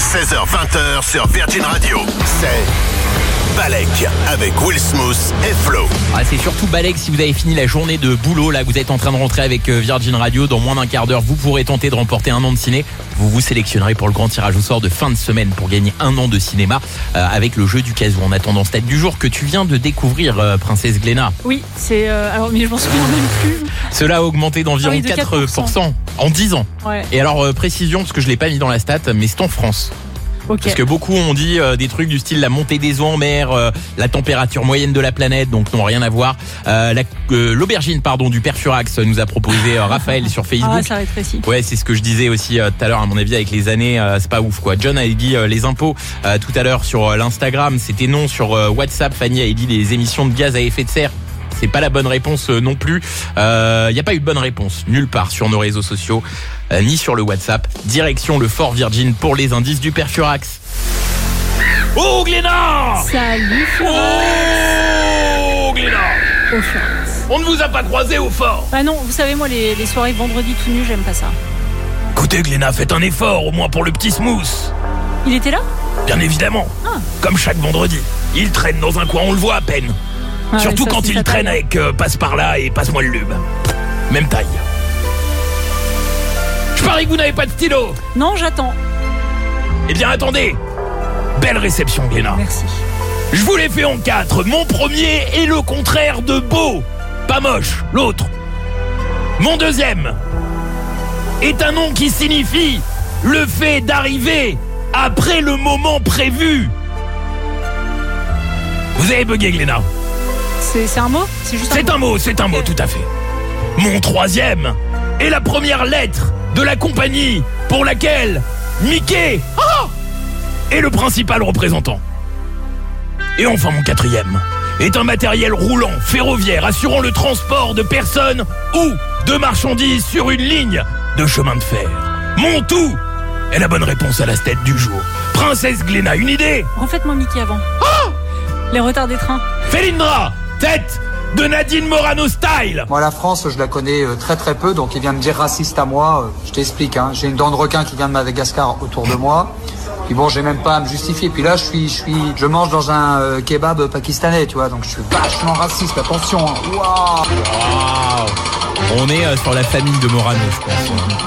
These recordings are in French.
16h-20h sur Virgin Radio. C'est Balek avec Will Smooth et Flo. C'est surtout Balek si vous avez fini la journée de boulot, là vous êtes en train de rentrer avec Virgin Radio. Dans moins d'un quart d'heure, vous pourrez tenter de remporter un an de ciné. Vous vous sélectionnerez pour le grand tirage au sort de fin de semaine pour gagner un an de cinéma avec le jeu du casou. En attendant, stade du jour que tu viens de découvrir, Princesse Glénat. Oui, c'est alors mais je m'en souviens même plus. Cela a augmenté d'environ 4% en 10 ans. Ouais. Et alors précision, parce que je l'ai pas mis dans la stat, mais c'est en France. Okay. Parce que beaucoup ont dit des trucs du style la montée des eaux en mer, la température moyenne de la planète, donc n'ont rien à voir. L'aubergine du Père Furax nous a proposé Raphaël sur Facebook. Ah, ça rétrécit. Ouais, c'est ce que je disais aussi tout à l'heure. À mon avis, avec les années, c'est pas ouf quoi. John a dit les impôts tout à l'heure sur l'Instagram, c'était non. Sur WhatsApp, Fanny a dit les émissions de gaz à effet de serre. C'est pas la bonne réponse non plus. Y a pas eu de bonne réponse nulle part sur nos réseaux sociaux, ni sur le WhatsApp. Direction le Fort Virgin pour les indices du Père Furax. Oh Glénat! Salut Furax. Oh Glénat! Oh Furax. On ne vous a pas croisé au fort. Bah non, vous savez moi les soirées vendredi tout nu, j'aime pas ça. Écoutez Glénat, faites un effort au moins pour le petit Smooth. Il était là? Bien évidemment. Comme chaque vendredi. Il traîne dans un coin, on le voit à peine. Surtout quand il traîne avec passe par là et passe-moi le lube. Même taille. Je parie que vous n'avez pas de stylo. Non, j'attends. Eh bien attendez. Belle réception Glénat. Merci. Je vous l'ai fait en 4. Mon premier est le contraire de beau. Pas moche, l'autre. Mon deuxième est un nom qui signifie le fait d'arriver après le moment prévu. Vous avez bugué Glénat. C'est un mot? C'est un mot, tout à fait. Mon troisième est la première lettre de la compagnie pour laquelle Mickey est le principal représentant. Et enfin mon quatrième est un matériel roulant ferroviaire assurant le transport de personnes ou de marchandises sur une ligne de chemin de fer. Mon tout est la bonne réponse à la tête du jour. Princesse Glénat, une idée? Refaites-moi Mickey avant. Les retards des trains. Félindra, tête de Nadine Morano style. Moi, la France, je la connais très très peu, donc il vient me dire raciste à moi. Je t'explique, j'ai une dent de requin qui vient de Madagascar autour de moi. Puis bon, j'ai même pas à me justifier. Puis là, je mange dans un kebab pakistanais, tu vois, donc je suis vachement raciste. Attention. Waouh. On est sur la famille de Morano, je pense.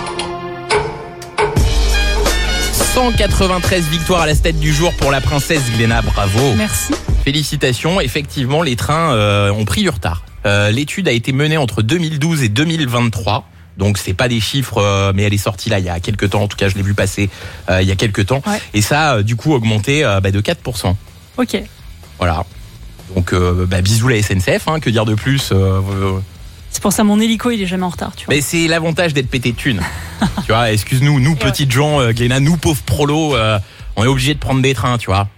193 victoires à la tête du jour pour la princesse Glénat, bravo. Merci. Félicitations, effectivement les trains ont pris du retard. L'étude a été menée entre 2012 et 2023. Donc c'est pas des chiffres, mais elle est sortie là il y a quelques temps. En tout cas, je l'ai vu passer il y a quelques temps. Ouais. Et ça a du coup augmenté de 4%. Ok. Voilà. Donc bisous la SNCF, que dire de plus C'est pour ça mon hélico il est jamais en retard, tu vois. Mais c'est l'avantage d'être pété de thunes. Tu vois, excuse-nous, nous petites gens, Glénat, nous pauvres prolos, on est obligés de prendre des trains, tu vois.